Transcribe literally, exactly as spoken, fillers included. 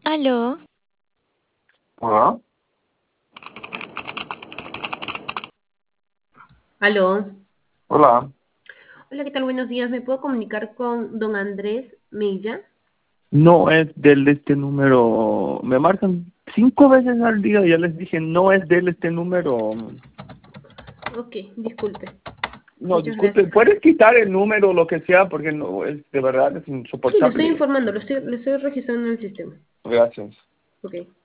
Aló, Hola, Aló. hola. Hola, ¿qué tal? Buenos días. ¿Me puedo comunicar con don Andrés Mella? No es del este número. Me marcan cinco veces al día. Ya les dije, no es del este número. Ok, disculpe. No, Muchas disculpe, gracias. ¿puedes quitar el número o lo que sea? Porque no es de verdad es Sí, le estoy insoportable. informando, lo estoy, le estoy registrando en el sistema. Gracias. Ok.